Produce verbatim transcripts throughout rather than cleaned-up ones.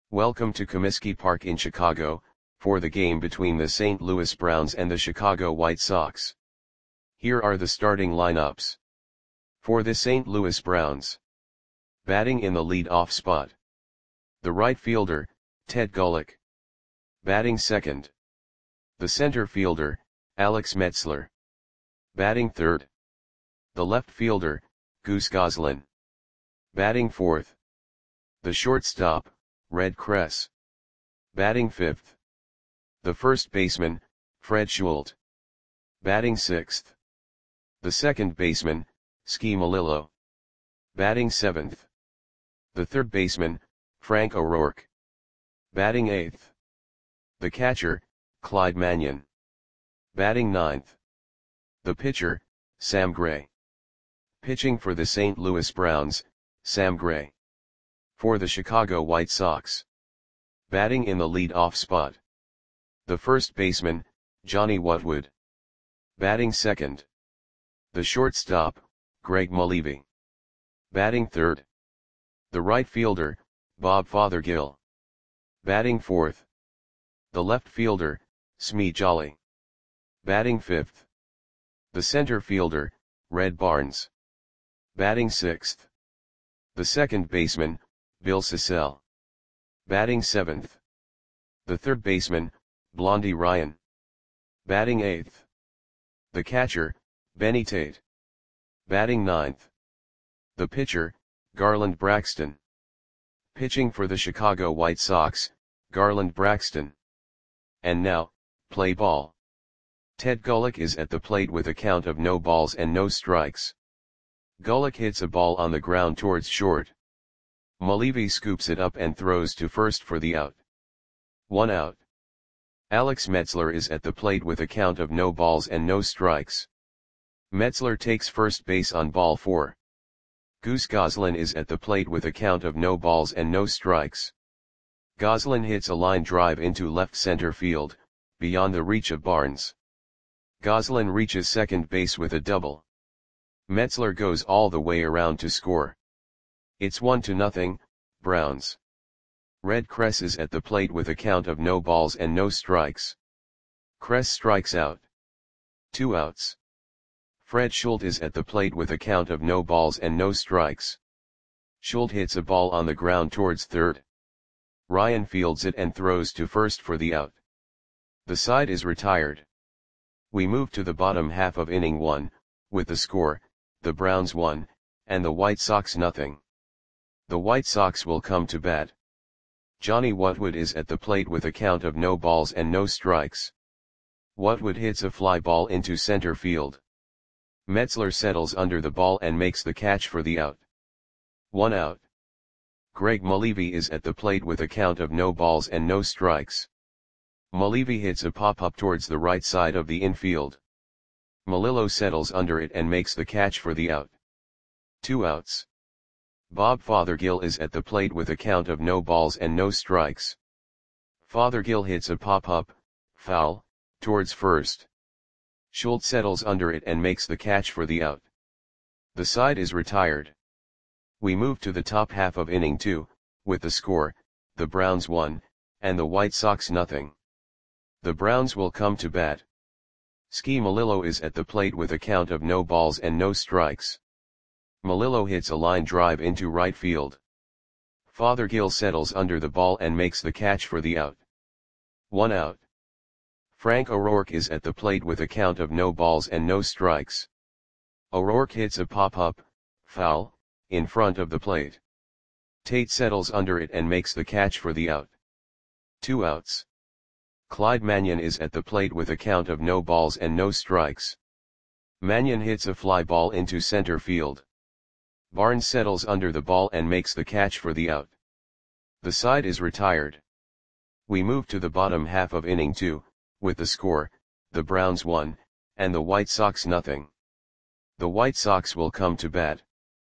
Welcome to Comiskey Park in Chicago, for the game between the Saint Louis Browns and the Chicago White Sox. Here are the starting lineups. For the Saint Louis Browns. Batting in the lead-off spot. The right fielder, Ted Golick. Batting second. The center fielder, Alex Metzler. Batting third. The left fielder, Goose Goslin. Batting fourth. The shortstop, Red Kress. Batting fifth. The first baseman, Fred Schult. Batting sixth. The second baseman, Ski Melillo. Batting seventh. The third baseman, Frank O'Rourke. Batting eighth. The catcher, Clyde Mannion. Batting ninth. The pitcher, Sam Gray. Pitching for the Saint Louis Browns, Sam Gray. For the Chicago White Sox. Batting in the lead-off spot. The first baseman, Johnny Whatwood. Batting second. The shortstop, Greg Mulleavy. Batting third. The right fielder, Bob Fothergill. Batting fourth. The left fielder, Smee Jolly. Batting fifth. The center fielder, Red Barnes. Batting sixth. The second baseman, Bill Sissell. Batting seventh. The third baseman, Blondie Ryan. Batting eighth. The catcher, Benny Tate. Batting ninth. The pitcher, Garland Braxton. Pitching for the Chicago White Sox, Garland Braxton. And now, play ball. Ted Golick is at the plate with a count of no balls and no strikes. Golick hits a ball on the ground towards short. Mulleavy scoops it up and throws to first for the out. One out. Alex Metzler is at the plate with a count of no balls and no strikes. Metzler takes first base on ball four. Goose Goslin is at the plate with a count of no balls and no strikes. Goslin hits a line drive into left center field, beyond the reach of Barnes. Goslin reaches second base with a double. Metzler goes all the way around to score. It's one to nothing, Browns. Red Kress is at the plate with a count of no balls and no strikes. Kress strikes out. Two outs. Fred Schult is at the plate with a count of no balls and no strikes. Schult hits a ball on the ground towards third. Ryan fields it and throws to first for the out. The side is retired. We move to the bottom half of inning one, with the score, the Browns one, and the White Sox nothing. The White Sox will come to bat. Johnny Whatwood is at the plate with a count of no balls and no strikes. Whatwood hits a fly ball into center field. Metzler settles under the ball and makes the catch for the out. One out. Greg Mulleavy is at the plate with a count of no balls and no strikes. Mulleavy hits a pop-up towards the right side of the infield. Melillo settles under it and makes the catch for the out. Two outs. Bob Fothergill is at the plate with a count of no balls and no strikes. Fothergill hits a pop-up, foul, towards first. Schult settles under it and makes the catch for the out. The side is retired. We move to the top half of inning two, with the score, the Browns one, and the White Sox nothing. The Browns will come to bat. Ski Melillo is at the plate with a count of no balls and no strikes. Melillo hits a line drive into right field. Fothergill settles under the ball and makes the catch for the out. One out. Frank O'Rourke is at the plate with a count of no balls and no strikes. O'Rourke hits a pop-up, foul, in front of the plate. Tate settles under it and makes the catch for the out. Two outs. Clyde Mannion is at the plate with a count of no balls and no strikes. Mannion hits a fly ball into center field. Barnes settles under the ball and makes the catch for the out. The side is retired. We move to the bottom half of inning two, with the score, the Browns one, and the White Sox nothing. The White Sox will come to bat.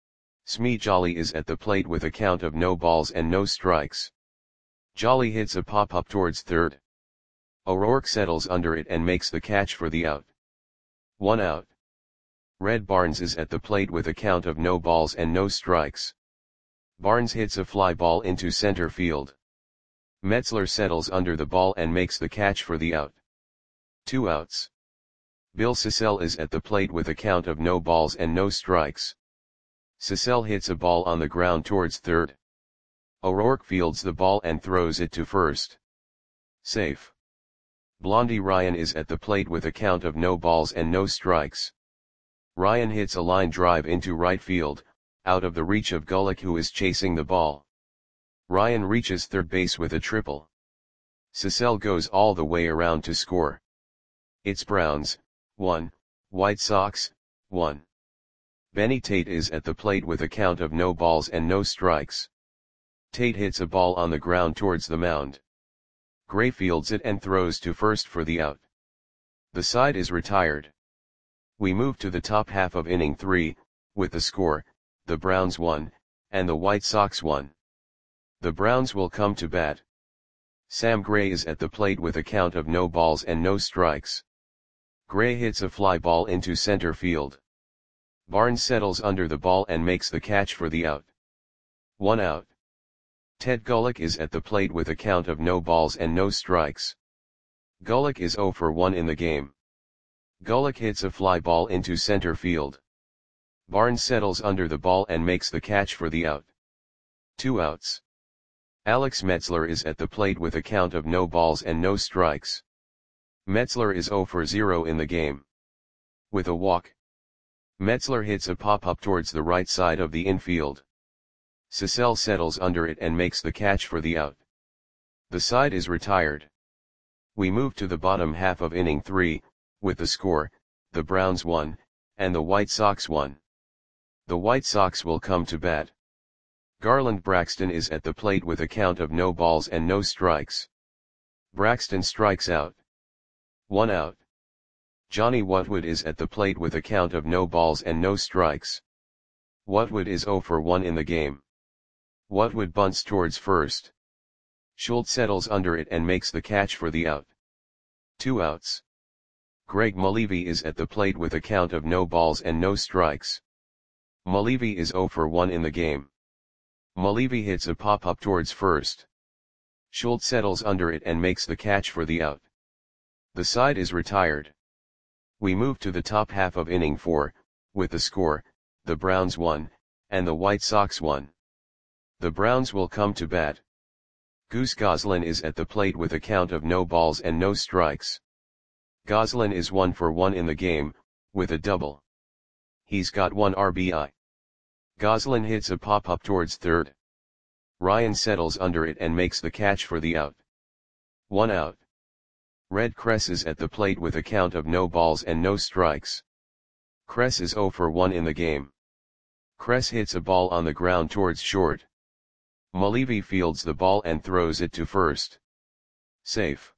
Smee Jolly is at the plate with a count of no balls and no strikes. Jolly hits a pop-up towards third. O'Rourke settles under it and makes the catch for the out. One out. Red Barnes is at the plate with a count of no balls and no strikes. Barnes hits a fly ball into center field. Metzler settles under the ball and makes the catch for the out. Two outs. Bill Sissell is at the plate with a count of no balls and no strikes. Sissell hits a ball on the ground towards third. O'Rourke fields the ball and throws it to first. Safe. Blondie Ryan is at the plate with a count of no balls and no strikes. Ryan hits a line drive into right field, out of the reach of Golick, who is chasing the ball. Ryan reaches third base with a triple. Sissell goes all the way around to score. It's Browns, one, White Sox, one. Benny Tate is at the plate with a count of no balls and no strikes. Tate hits a ball on the ground towards the mound. Gray fields it and throws to first for the out. The side is retired. We move to the top half of inning three, with the score, the Browns won, and the White Sox won. The Browns will come to bat. Sam Gray is at the plate with a count of no balls and no strikes. Gray hits a fly ball into center field. Barnes settles under the ball and makes the catch for the out. One out. Ted Golick is at the plate with a count of no balls and no strikes. Golick is zero for one in the game. Golick hits a fly ball into center field. Barnes settles under the ball and makes the catch for the out. Two outs. Alex Metzler is at the plate with a count of no balls and no strikes. Metzler is zero for zero in the game. With a walk. Metzler hits a pop-up towards the right side of the infield. Sissell settles under it and makes the catch for the out. The side is retired. We move to the bottom half of inning three, with the score, the Browns won, and the White Sox won. The White Sox will come to bat. Garland Braxton is at the plate with a count of no balls and no strikes. Braxton strikes out. One out. Johnny Whatwood is at the plate with a count of no balls and no strikes. Whatwood is zero for one in the game. Whatwood bunts towards first. Schultz settles under it and makes the catch for the out. Two outs. Greg Mulleavy is at the plate with a count of no balls and no strikes. Mulleavy is zero for one in the game. Mulleavy hits a pop-up towards first. Schultz settles under it and makes the catch for the out. The side is retired. We move to the top half of inning four, with the score, the Browns won, and the White Sox won. The Browns will come to bat. Goose Goslin is at the plate with a count of no balls and no strikes. Goslin is one for one in the game, with a double. He's got one R B I. Goslin hits a pop-up towards third. Ryan settles under it and makes the catch for the out. One out. Red Kress is at the plate with a count of no balls and no strikes. Kress is zero for one in the game. Kress hits a ball on the ground towards short. Mulleavy fields the ball and throws it to first. Safe.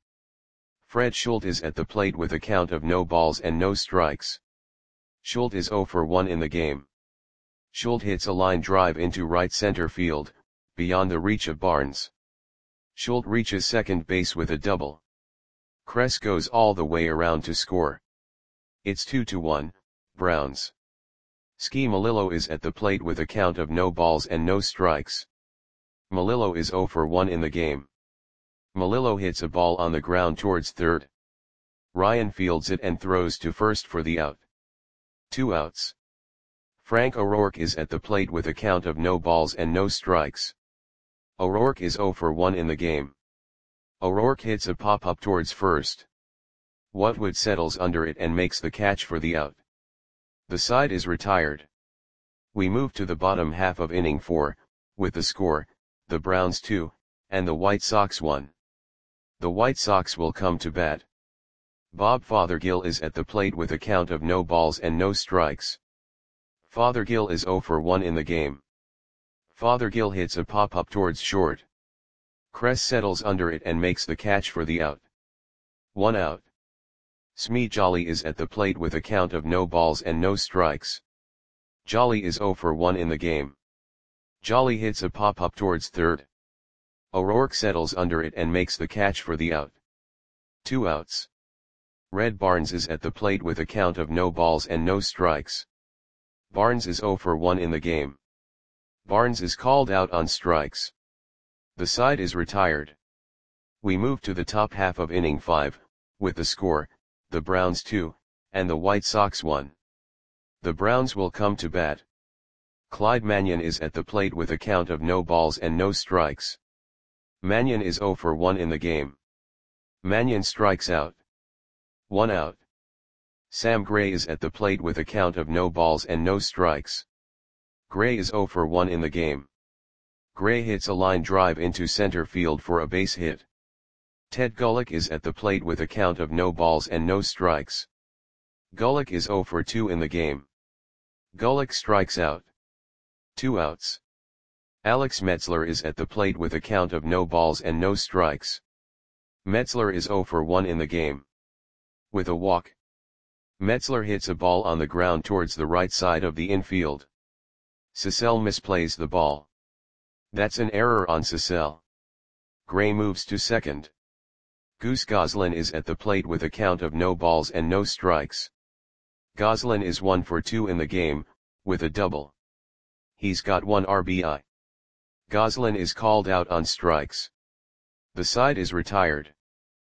Fred Schultz is at the plate with a count of no balls and no strikes. Schultz is zero for one in the game. Schultz hits a line drive into right center field, beyond the reach of Barnes. Schultz reaches second base with a double. Kress goes all the way around to score. It's two to one, Browns. Ski Melillo is at the plate with a count of no balls and no strikes. Melillo is zero for one in the game. Melillo hits a ball on the ground towards third. Ryan fields it and throws to first for the out. Two outs. Frank O'Rourke is at the plate with a count of no balls and no strikes. O'Rourke is zero for one in the game. O'Rourke hits a pop-up towards first. Whatwood settles under it and makes the catch for the out. The side is retired. We move to the bottom half of inning four, with the score, the Browns two, and the White Sox one. The White Sox will come to bat. Bob Fothergill is at the plate with a count of no balls and no strikes. Fothergill is zero for one in the game. Fothergill hits a pop-up towards short. Kress settles under it and makes the catch for the out. One out. Smee Jolly is at the plate with a count of no balls and no strikes. Jolly is zero for one in the game. Jolly hits a pop-up towards third. O'Rourke settles under it and makes the catch for the out. Two outs. Red Barnes is at the plate with a count of no balls and no strikes. Barnes is zero for one in the game. Barnes is called out on strikes. The side is retired. We move to the top half of inning five, with the score, the Browns two, and the White Sox one. The Browns will come to bat. Clyde Mannion is at the plate with a count of no balls and no strikes. Mannion is oh for one in the game. Mannion strikes out. One out. Sam Gray is at the plate with a count of no balls and no strikes. Gray is oh for one in the game. Gray hits a line drive into center field for a base hit. Ted Gullick is at the plate with a count of no balls and no strikes. Gullick is oh for two in the game. Gullick strikes out. Two outs. Alex Metzler is at the plate with a count of no balls and no strikes. Metzler is oh for one in the game. With a walk. Metzler hits a ball on the ground towards the right side of the infield. Cecil misplays the ball. That's an error on Cecil. Gray moves to second. Goose Goslin is at the plate with a count of no balls and no strikes. Goslin is one for two in the game, with a double. He's got one R B I. Goslin is called out on strikes. The side is retired.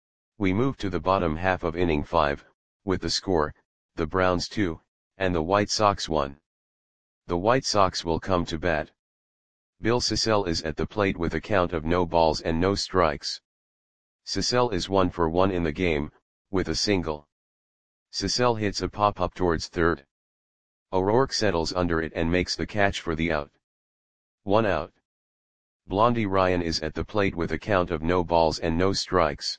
We move to the bottom half of inning five, with the score, the Browns two, and the White Sox one. The White Sox will come to bat. Bill Cecil is at the plate with a count of no balls and no strikes. Cecil is one for one in the game, with a single. Cecil hits a pop-up towards third. O'Rourke settles under it and makes the catch for the out. One out. Blondie Ryan is at the plate with a count of no balls and no strikes.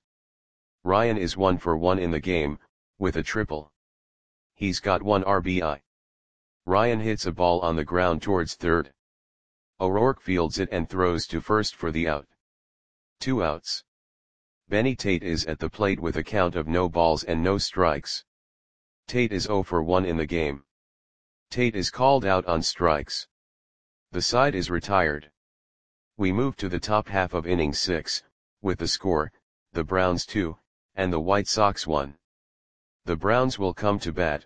Ryan is one for one in the game, with a triple. He's got one R B I. Ryan hits a ball on the ground towards third. O'Rourke fields it and throws to first for the out. Two outs. Benny Tate is at the plate with a count of no balls and no strikes. Tate is oh for one in the game. Tate is called out on strikes. The side is retired. We move to the top half of inning six, with the score, the Browns two, and the White Sox one. The Browns will come to bat.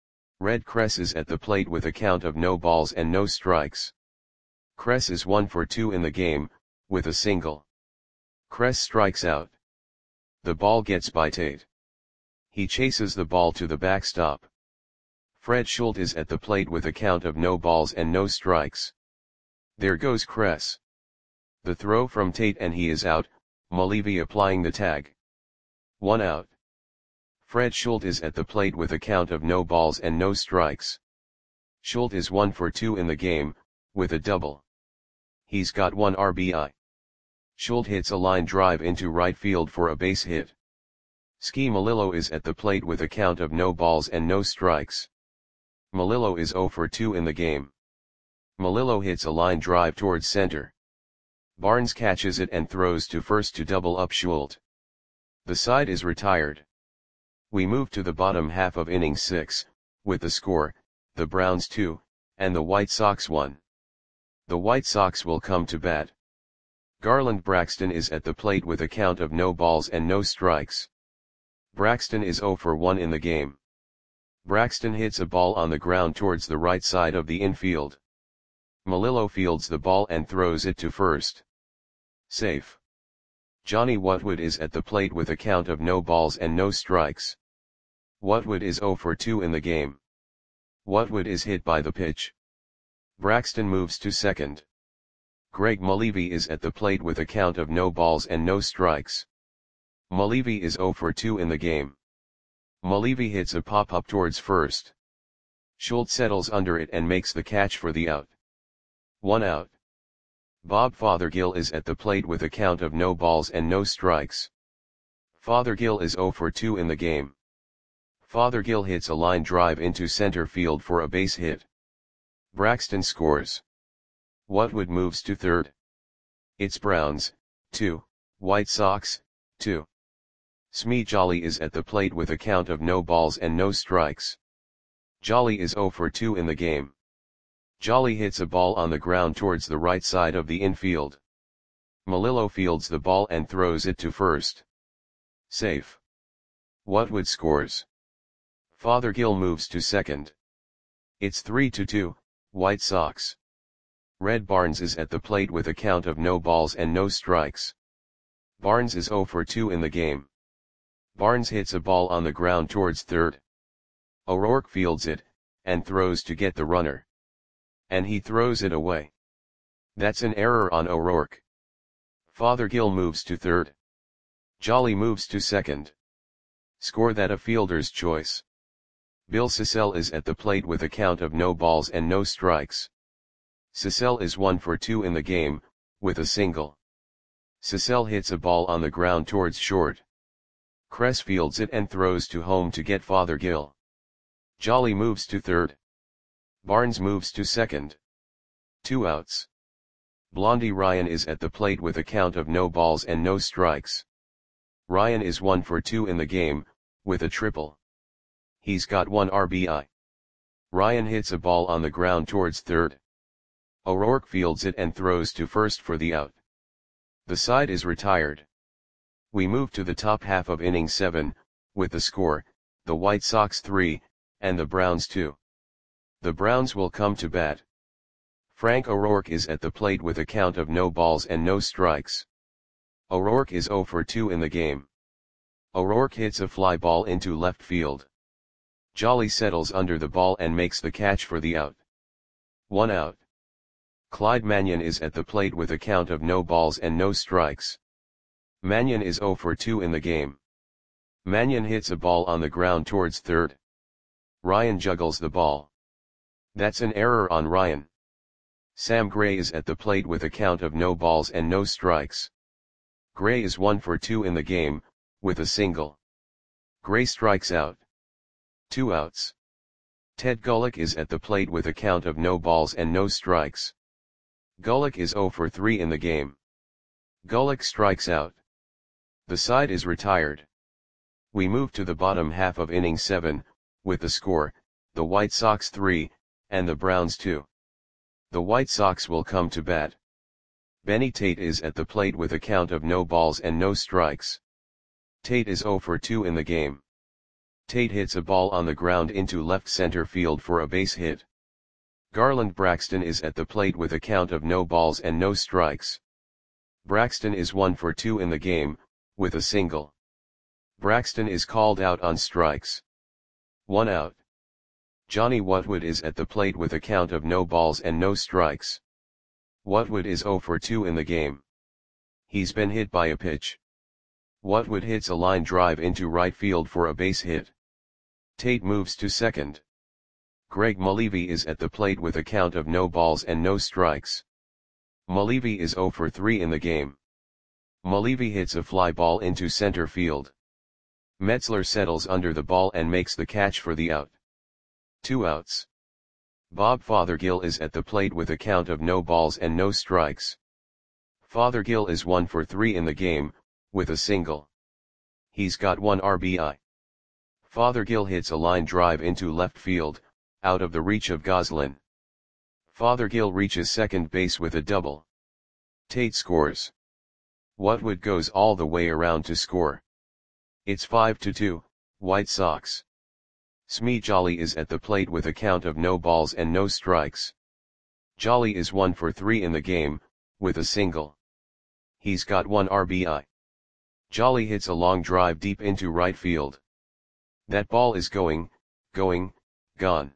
Red Kress is at the plate with a count of no balls and no strikes. Kress is one for two in the game, with a single. Kress strikes out. The ball gets by Tate. He chases the ball to the backstop. Fred Schultz is at the plate with a count of no balls and no strikes. There goes Kress. The throw from Tate and he is out, Malevy applying the tag. One out. Fred Schultz is at the plate with a count of no balls and no strikes. Schultz is one for two in the game, with a double. He's got one R B I. Schultz hits a line drive into right field for a base hit. Ski Melillo is at the plate with a count of no balls and no strikes. Melillo is oh for two in the game. Melillo hits a line drive towards center. Barnes catches it and throws to first to double up Schultz. The side is retired. We move to the bottom half of inning six, with the score, the Browns two, and the White Sox one. The White Sox will come to bat. Garland Braxton is at the plate with a count of no balls and no strikes. Braxton is oh for one in the game. Braxton hits a ball on the ground towards the right side of the infield. Melillo fields the ball and throws it to first. Safe. Johnny Whatwood is at the plate with a count of no balls and no strikes. Whatwood is oh for two in the game. Whatwood is hit by the pitch. Braxton moves to second. Greg Malevy is at the plate with a count of no balls and no strikes. Malevy is oh for two in the game. Malevy hits a pop-up towards first. Schultz settles under it and makes the catch for the out. One out. Bob Fothergill is at the plate with a count of no balls and no strikes. Fothergill is oh for two in the game. Fothergill hits a line drive into center field for a base hit. Braxton scores. Whatwood moves to third. It's Browns, two, White Sox, two. Smee Jolly is at the plate with a count of no balls and no strikes. Jolly is oh for two in the game. Jolly hits a ball on the ground towards the right side of the infield. Melillo fields the ball and throws it to first. Safe. Whatwood scores. Fothergill moves to second. It's three to two, White Sox. Red Barnes is at the plate with a count of no balls and no strikes. Barnes is zero for two in the game. Barnes hits a ball on the ground towards third. O'Rourke fields it, and throws to get the runner. And he throws it away. That's an error on O'Rourke. Fothergill moves to third. Jolly moves to second. Score that a fielder's choice. Bill Sissel is at the plate with a count of no balls and no strikes. Sissel is one for two in the game, with a single. Sissel hits a ball on the ground towards short. Kress fields it and throws to home to get Fothergill. Jolly moves to third. Barnes moves to second. Two outs. Blondie Ryan is at the plate with a count of no balls and no strikes. Ryan is one for two in the game, with a triple. He's got one R B I. Ryan hits a ball on the ground towards third. O'Rourke fields it and throws to first for the out. The side is retired. We move to the top half of inning seven, with the score, the White Sox three, and the Browns two. The Browns will come to bat. Frank O'Rourke is at the plate with a count of no balls and no strikes. O'Rourke is zero for two in the game. O'Rourke hits a fly ball into left field. Jolly settles under the ball and makes the catch for the out. One out. Clyde Mannion is at the plate with a count of no balls and no strikes. Mannion is zero for two in the game. Mannion hits a ball on the ground towards third. Ryan juggles the ball. That's an error on Ryan. Sam Gray is at the plate with a count of no balls and no strikes. Gray is one for two in the game, with a single. Gray strikes out. Two outs. Ted Gullick is at the plate with a count of no balls and no strikes. Gullick is zero for three in the game. Gullick strikes out. The side is retired. We move to the bottom half of inning seven, with the score, the White Sox three, and the Browns two. The White Sox will come to bat. Benny Tate is at the plate with a count of no balls and no strikes. Tate is zero for two in the game. Tate hits a ball on the ground into left center field for a base hit. Garland Braxton is at the plate with a count of no balls and no strikes. Braxton is one for two in the game, with a single. Braxton is called out on strikes. One out. Johnny Whatwood is at the plate with a count of no balls and no strikes. Whatwood is zero for two in the game. He's been hit by a pitch. Whatwood hits a line drive into right field for a base hit. Tate moves to second. Greg Mulleavy is at the plate with a count of no balls and no strikes. Mulleavy is zero for three in the game. Mulleavy hits a fly ball into center field. Metzler settles under the ball and makes the catch for the out. Two outs. Bob Fothergill is at the plate with a count of no balls and no strikes. Fothergill is one for three in the game, with a single. He's got one R B I. Fothergill hits a line drive into left field, out of the reach of Goslin. Fothergill reaches second base with a double. Tate scores. Whatwood goes all the way around to score. It's five to two, White Sox. Smee Jolly is at the plate with a count of no balls and no strikes. Jolly is one for three in the game, with a single. He's got one R B I. Jolly hits a long drive deep into right field. That ball is going, going, gone.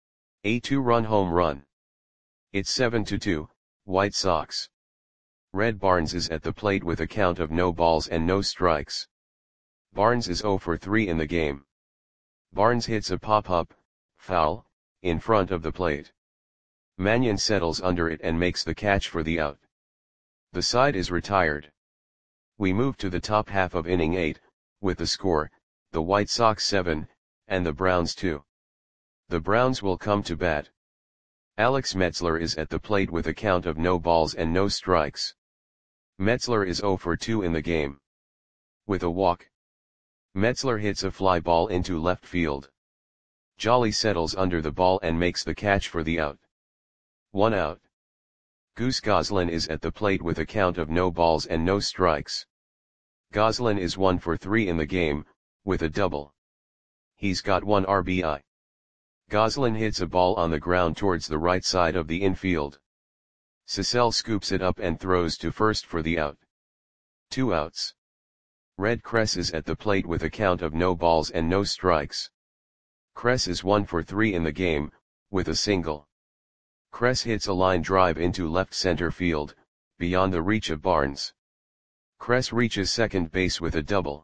A two-run home run. It's seven to two, White Sox. Red Barnes is at the plate with a count of no balls and no strikes. Barnes is zero for three in the game. Barnes hits a pop-up, foul, in front of the plate. Mannion settles under it and makes the catch for the out. The side is retired. We move to the top half of inning eight, with the score, the White Sox seven, and the Browns two. The Browns will come to bat. Alex Metzler is at the plate with a count of no balls and no strikes. Metzler is zero for two in the game. With a walk. Metzler hits a fly ball into left field. Jolly settles under the ball and makes the catch for the out. One out. Goose Goslin is at the plate with a count of no balls and no strikes. Goslin is one for three in the game, with a double. He's got one R B I. Goslin hits a ball on the ground towards the right side of the infield. Sissel scoops it up and throws to first for the out. Two outs. Red Cress is at the plate with a count of no balls and no strikes. Cress is one for three in the game, with a single. Cress hits a line drive into left center field, beyond the reach of Barnes. Cress reaches second base with a double.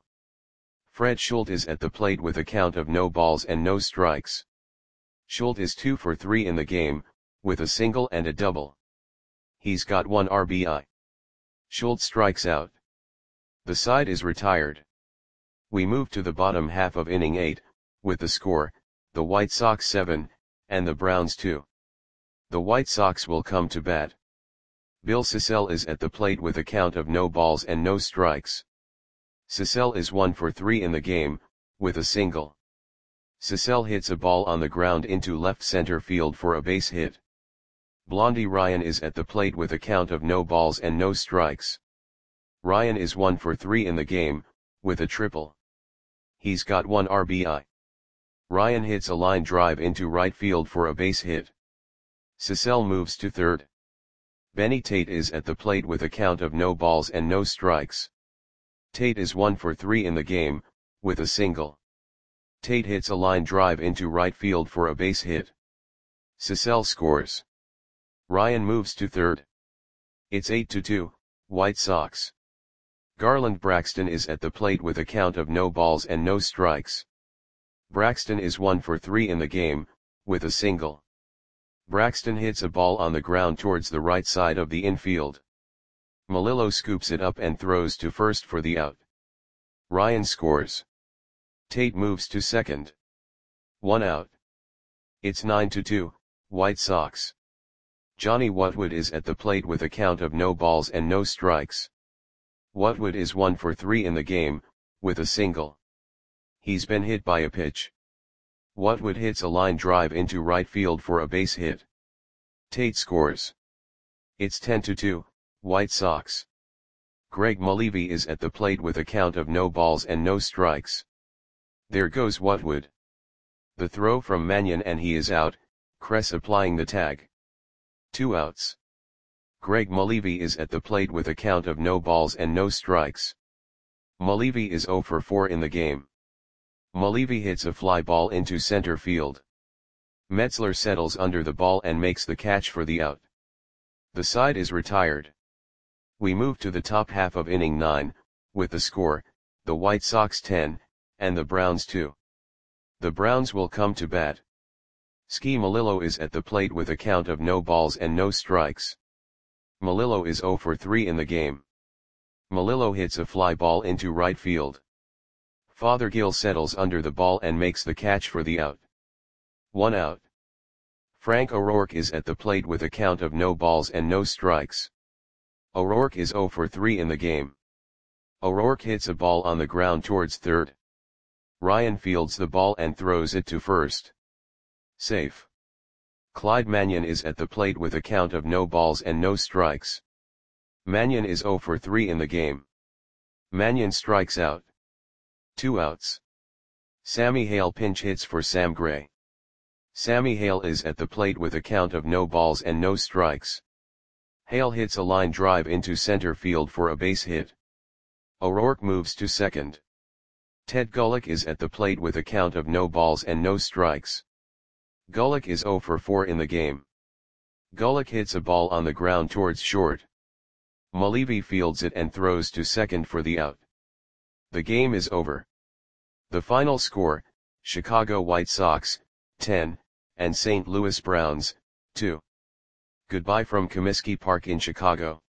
Fred Schultz is at the plate with a count of no balls and no strikes. Schultz is two for three in the game, with a single and a double. He's got one R B I. Schultz strikes out. The side is retired. We move to the bottom half of inning eight, with the score, the White Sox seven, and the Browns two. The White Sox will come to bat. Bill Sissell is at the plate with a count of no balls and no strikes. Sissell is one for three in the game, with a single. Sissell hits a ball on the ground into left center field for a base hit. Blondie Ryan is at the plate with a count of no balls and no strikes. Ryan is one for three in the game, with a triple. He's got one R B I. Ryan hits a line drive into right field for a base hit. Sissell moves to third. Benny Tate is at the plate with a count of no balls and no strikes. Tate is one for three in the game, with a single. Tate hits a line drive into right field for a base hit. Sissell scores. Ryan moves to third. It's eight to two, White Sox. Garland Braxton is at the plate with a count of no balls and no strikes. Braxton is one for three in the game, with a single. Braxton hits a ball on the ground towards the right side of the infield. Melillo scoops it up and throws to first for the out. Ryan scores. Tate moves to second. One out. It's nine to two, White Sox. Johnny Whatwood is at the plate with a count of no balls and no strikes. Whatwood is one for three in the game, with a single. He's been hit by a pitch. Whatwood hits a line drive into right field for a base hit. Tate scores. It's ten to two, White Sox. Greg Mulleavy is at the plate with a count of no balls and no strikes. There goes Whatwood. The throw from Mannion and he is out, Cress applying the tag. Two outs. Greg Mulleavy is at the plate with a count of no balls and no strikes. Mulleavy is zero for four in the game. Mulleavy hits a fly ball into center field. Metzler settles under the ball and makes the catch for the out. The side is retired. We move to the top half of inning nine, with the score, the White Sox ten, and the Browns two. The Browns will come to bat. Ski Melillo is at the plate with a count of no balls and no strikes. Melillo is zero for three in the game. Melillo hits a fly ball into right field. Fothergill settles under the ball and makes the catch for the out. One out. Frank O'Rourke is at the plate with a count of no balls and no strikes. O'Rourke is zero for three in the game. O'Rourke hits a ball on the ground towards third. Ryan fields the ball and throws it to first. Safe. Clyde Mannion is at the plate with a count of no balls and no strikes. Mannion is zero for three in the game. Mannion strikes out. Two outs. Sammy Hale pinch hits for Sam Gray. Sammy Hale is at the plate with a count of no balls and no strikes. Hale hits a line drive into center field for a base hit. O'Rourke moves to second. Ted Gullick is at the plate with a count of no balls and no strikes. Gullick is zero for four in the game. Gullick hits a ball on the ground towards short. Mulleavy fields it and throws to second for the out. The game is over. The final score, Chicago White Sox, ten, and Saint Louis Browns, two. Goodbye from Comiskey Park in Chicago.